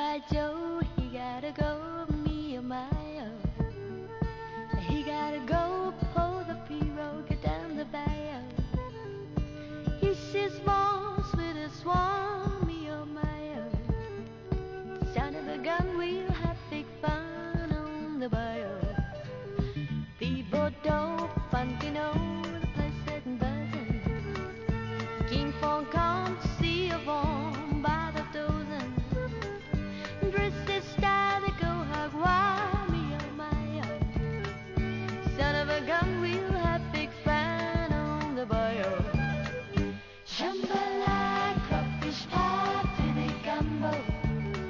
G.I. Joe, he gotta go, me oh my oh. He gotta go, pull the pirogue down the bayou. He sees walls with a swan, me oh my oh. Sound of a gun, we'll have big fun on the bayou.